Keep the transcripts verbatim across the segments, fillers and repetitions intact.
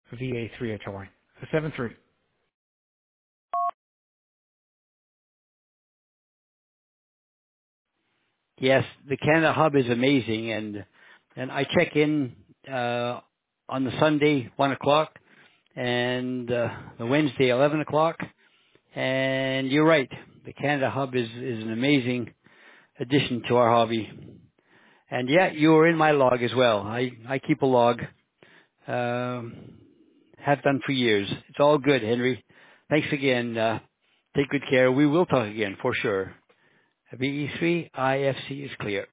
V A three H Y. seven three. Yes, the Canada Hub is amazing, and and I check in uh, on the Sunday one o'clock and uh, the Wednesday eleven o'clock. And you're right, the Canada Hub is is an amazing addition to our hobby. And yeah, you are in my log as well. I I keep a log, um, have done for years. It's all good, Henry. Thanks again. Uh, take good care. We will talk again for sure. V E three I F C is clear.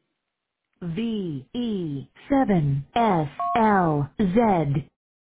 V E seven S L Z.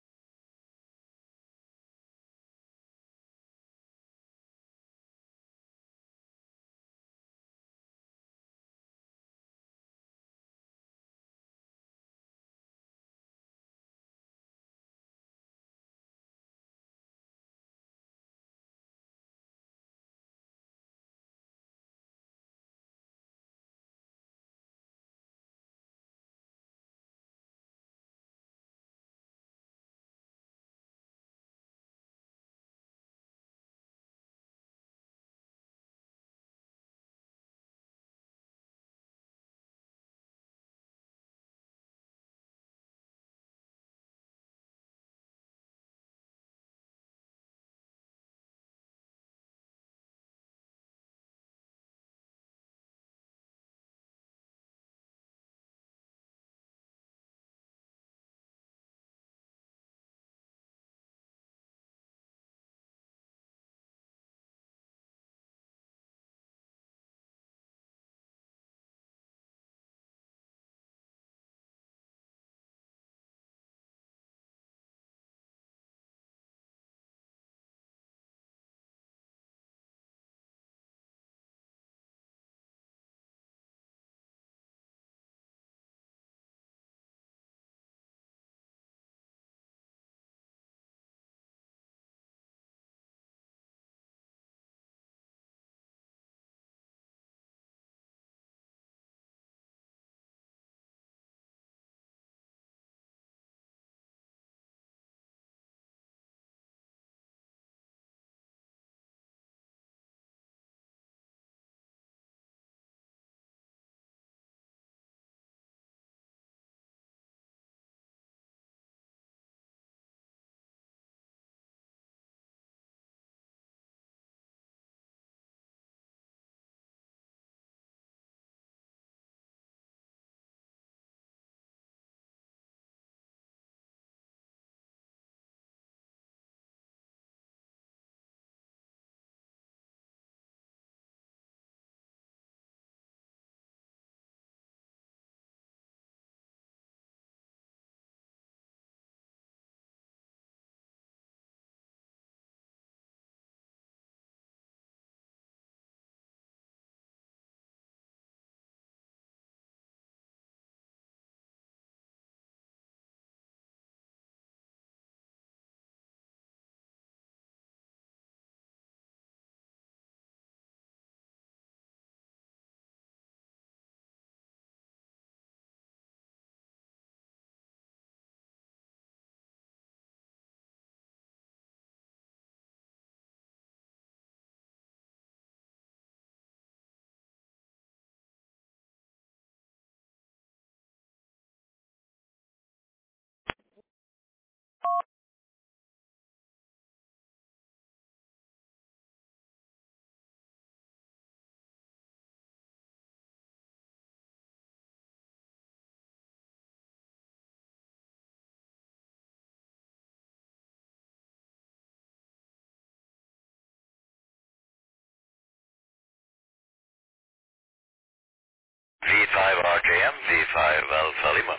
V five R J M, V five Alpha Lima.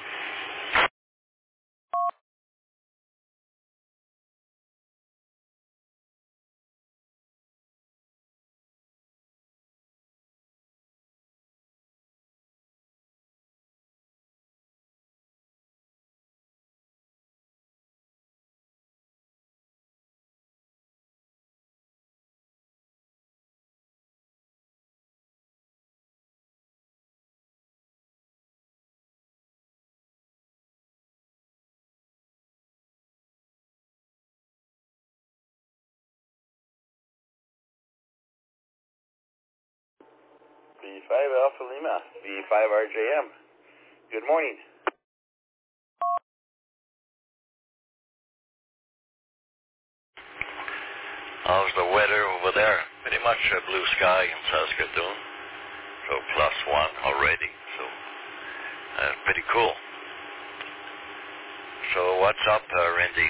five Alpha Lima, V five R J M. Good morning. How's the weather over there? Pretty much a blue sky in Saskatoon. So plus one already. So uh, pretty cool. So what's up, uh, Randy?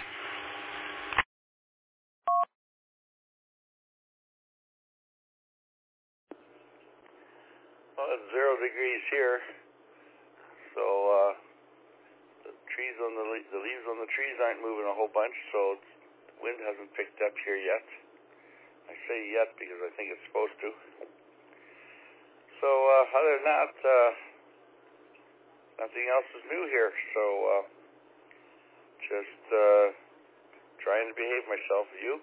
Well, it's zero degrees here. So uh, the trees on the le- the leaves on the trees aren't moving a whole bunch. So the wind hasn't picked up here yet. I say yet because I think it's supposed to. So uh, other than that, uh, nothing else is new here. So uh, just uh, trying to behave myself. You?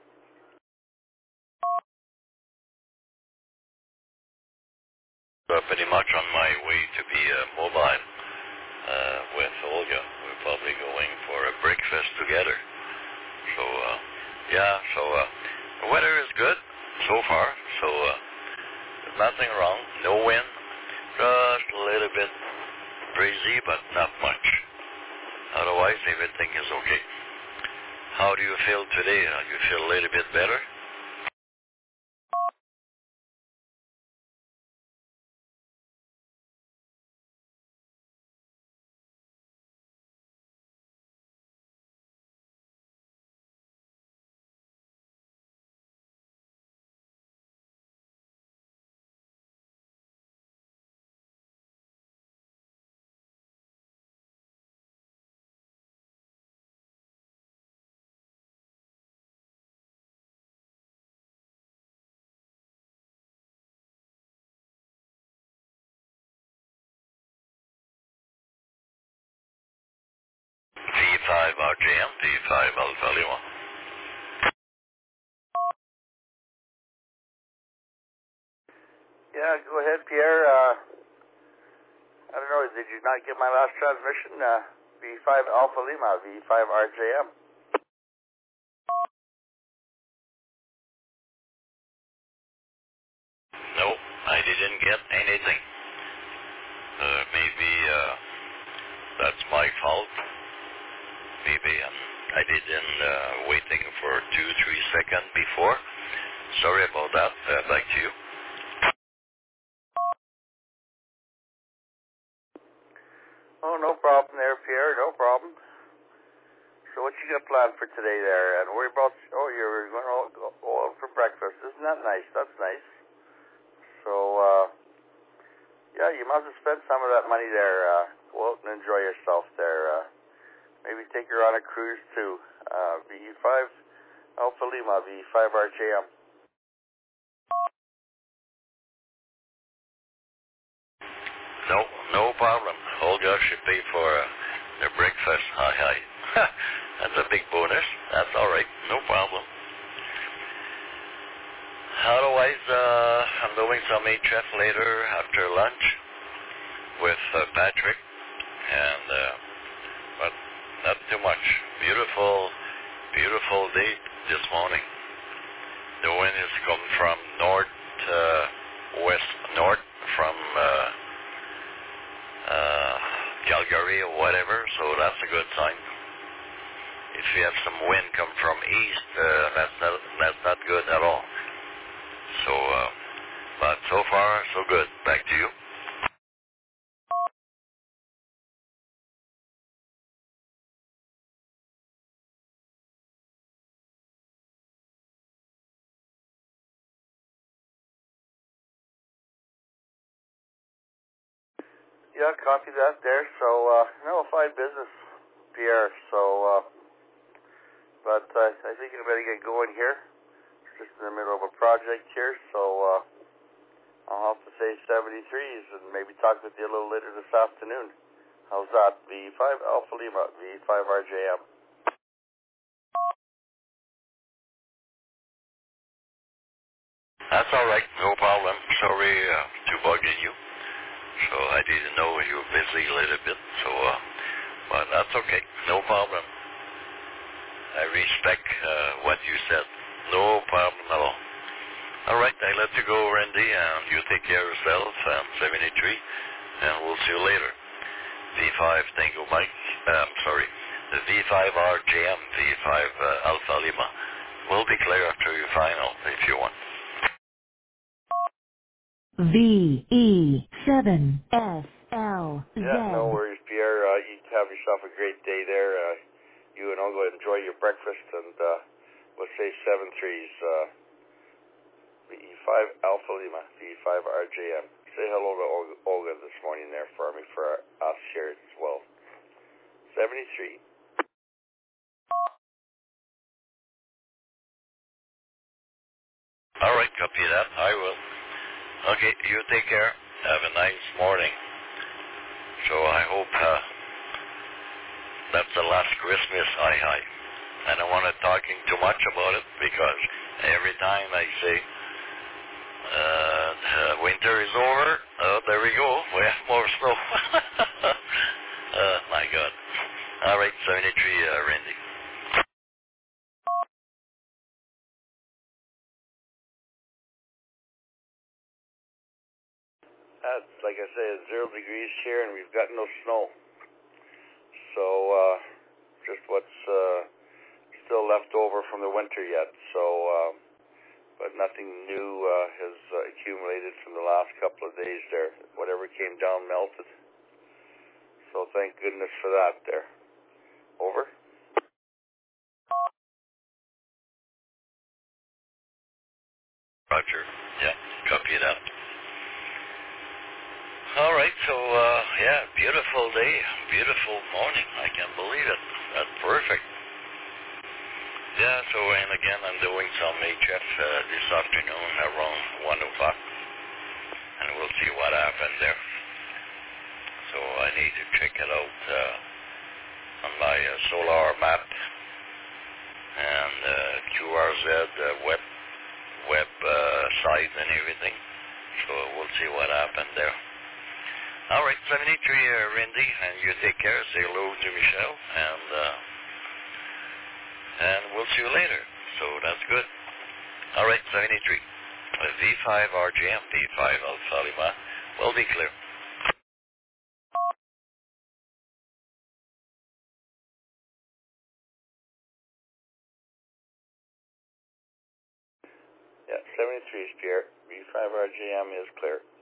Uh, pretty much on my way to be uh, mobile uh, with Olga. We're probably going for a breakfast together. So uh, yeah, so uh, the weather is good so far. So uh, there's nothing wrong. No wind. Just a little bit breezy, but not much. Otherwise, everything is okay. How do you feel today? Uh, you feel a little bit better? V five R J M, V five Alpha Lima. Yeah, go ahead, Pierre. Uh, I don't know, did you not get my last transmission? Uh, V five Alpha Lima, V five R J M. No, I didn't get anything. Uh, maybe uh, that's my fault. Maybe um, I didn't uh, waiting for two, three seconds before. Sorry about that. Uh, back to you. Oh, no problem there, Pierre. No problem. So what you got planned for today there? And where about? Oh, you're going to go go out for breakfast. Isn't that nice? That's nice. So uh, yeah, you must have spent some of that money there. Uh, go out and enjoy yourself there. Uh, maybe take her on a cruise too. Uh, V five Alpha Lima, V five R J M. No, no problem. Olga should pay for uh, their breakfast. Hi, hi. That's a big bonus. That's all right. No problem. Otherwise, uh, I'm doing some H F later after lunch with uh, Patrick, and uh, but not too much. Beautiful, beautiful day this morning. The wind is coming from north, uh, west, north from uh, uh, Calgary or whatever, so that's a good sign. If you have some wind come from east, uh, that's not that's not good at all. So, uh, but so far so good. Back to you. Yeah, copy that there. So, uh, no, fine business, Pierre. So, uh, but uh, I think I better get going here. Just in the middle of a project here, so uh, I'll have to say seventy-threes and maybe talk with you a little later this afternoon. How's that? V five Alpha Lima, V five R J M. That's all right, no problem. Sorry uh, to bugging you. So I didn't know you were busy a little bit, so, uh, but that's okay, no problem. I respect uh, what you said. No problem at all. All right, I let you go, Randy, and you take care of yourself, and seventy-three, and we'll see you later. V five Tango Mike, um, sorry, the V five R J M, V five uh, Alpha Lima. We'll be clear after your final, if you want. V E seven S L Yeah, no Z. worries, Pierre. Uh, you have yourself a great day there. Uh, you and Olga enjoy your breakfast, and uh, we'll say seven threes. Uh, V E five Alpha Lima, V E five R J M. Say hello to Olga, Olga this morning there for me, for us here as well. seventy-three. All right, copy that. I will. Okay, you take care. Have a nice morning. So I hope uh, that's the last Christmas I have. I don't want to talking too much about it because every time I say uh, uh, winter is over, oh, there we go. We have more snow. Oh, my God. All right, seventy-three, uh, Randy. That's, like I say, it's zero degrees here, and we've got no snow. So, uh, just what's uh, still left over from the winter yet. So, uh, but nothing new uh, has uh, accumulated from the last couple of days there. Whatever came down melted. So thank goodness for that there. Over. Roger. Yeah, copy that. All right, so, uh, yeah, beautiful day, beautiful morning. I can't believe it. That's perfect. Yeah, so, and again, I'm doing some H F uh, this afternoon around one o'clock, and we'll see what happened there. So I need to check it out uh, on my uh, solar map and uh, Q R Z uh, web, web uh, site and everything. So we'll see what happened there. All right, seventy-three, uh, Randy, and you take care. Say hello to Michelle, and uh, and we'll see you later. So that's good. All right, seventy-three. Uh, V five R J M, V five Alpha Lima. Will be clear. Yeah, seventy-three is Pierre. V five R J M is clear.